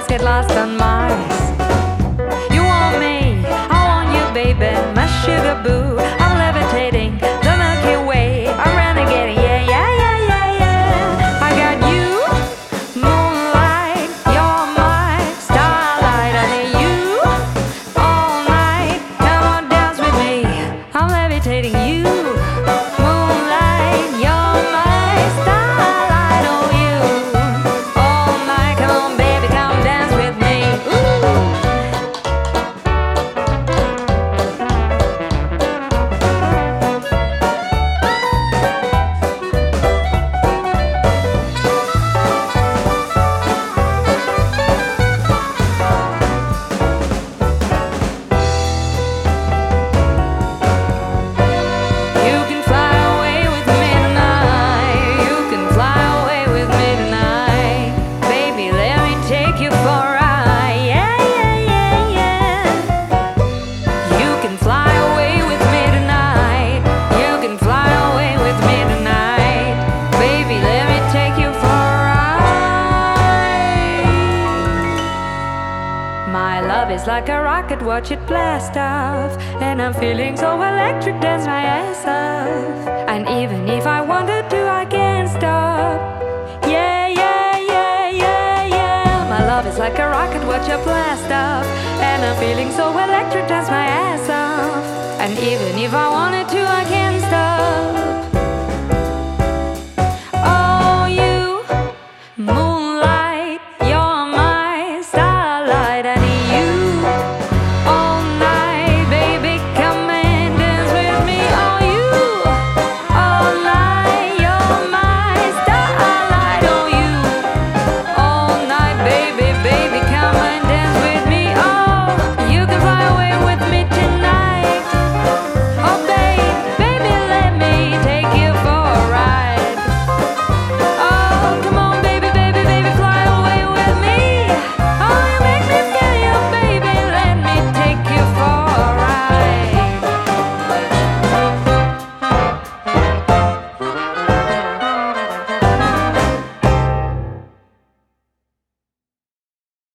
mice get lost on Mars. You want me, I want you, baby, my sugar boo. I'm levitating the Milky Way. I'm renegading, yeah, yeah, yeah, yeah, yeah. I got you, moonlight, you're my starlight. I need you all night. Come on, dance with me. I'm levitating you, moonlight, you're my starlight. Oh, you all night. Come on, baby, come dance with me. Ooh. You can fly away with me tonight. You can fly away with me tonight. Baby, let me take you for a ride. Yeah, yeah, yeah, yeah. You can fly away with me tonight. You can fly away with me tonight. Baby, let me take you for a ride. My love is like a rocket, watch it blast off. And I'm feeling so electric, dance my ass off. And even if I wanted to, I can't stop. Yeah, yeah, yeah, yeah, yeah. My love is like a rocket, watch it blast off. And I'm feeling so electric, dance my ass off. And even if I wanted to, I can't